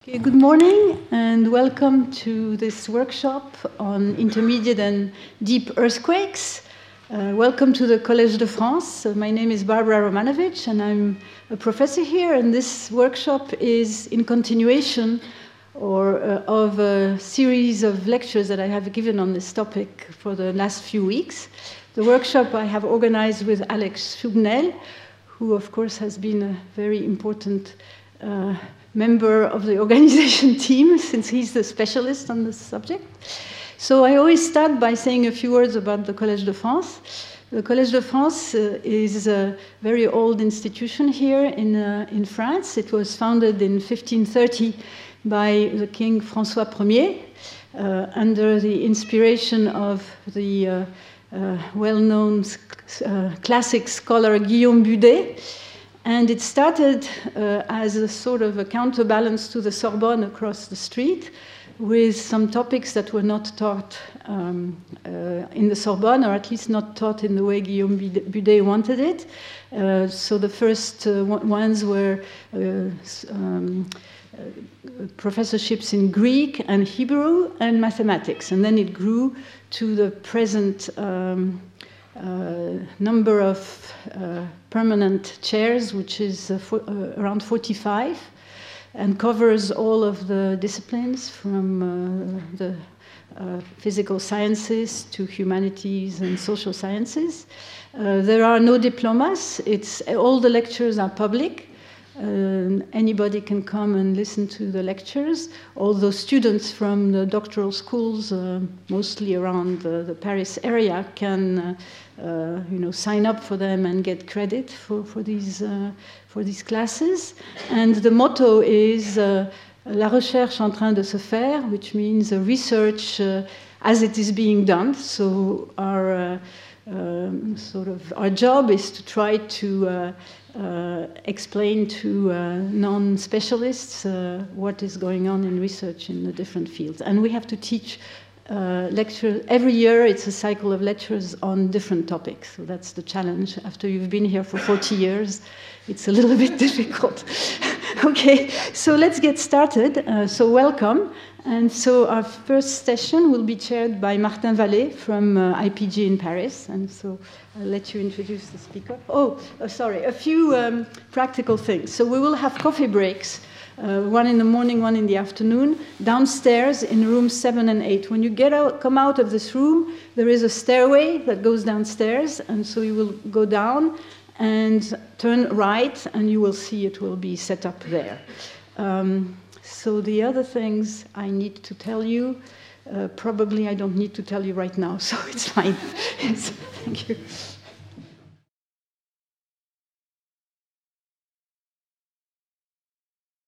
Okay, good morning and welcome to this workshop on intermediate and deep earthquakes. Welcome to the Collège de France. My name is Barbara Romanovic and I'm a professor here, and this workshop is in continuation of a series of lectures that I have given on this topic for the last few weeks. The workshop I have organized with Alex Schubnel, who of course has been a very important member of the organization team, since he's the specialist on this subject. So I always start by saying a few words about the Collège de France. The Collège de France is a very old institution here in France. It was founded in 1530 by the King François Ier under the inspiration of the well-known classic scholar Guillaume Budet. And it started as a sort of a counterbalance to the Sorbonne across the street, with some topics that were not taught in the Sorbonne, or at least not taught in the way Guillaume Budet wanted it. So the first ones were professorships in Greek and Hebrew and mathematics. And then it grew to the present number of permanent chairs, which is around 45, and covers all of the disciplines from the physical sciences to humanities and social sciences. There are no diplomas. All the lectures are public. Anybody can come and listen to the lectures. Although students from the doctoral schools, mostly around the Paris area, can sign up for them and get credit for these classes. And the motto is La recherche en train de se faire, which means research as it is being done. So our job is to try to explain to non-specialists what is going on in research in the different fields. And we have to teach lectures. Every year it's a cycle of lectures on different topics. So that's the challenge. After you've been here for 40 years, it's a little bit difficult. Okay, so let's get started. So welcome. And so our first session will be chaired by Martin Vallée from IPG in Paris. And so I'll let you introduce the speaker. Sorry, a few practical things. So we will have coffee breaks, one in the morning, one in the afternoon, downstairs in rooms 7 and 8. When you come out of this room, there is a stairway that goes downstairs, and so you will go down and turn right, and you will see it will be set up there. So the other things I need to tell you, probably I don't need to tell you right now, so it's fine. Yes, thank you.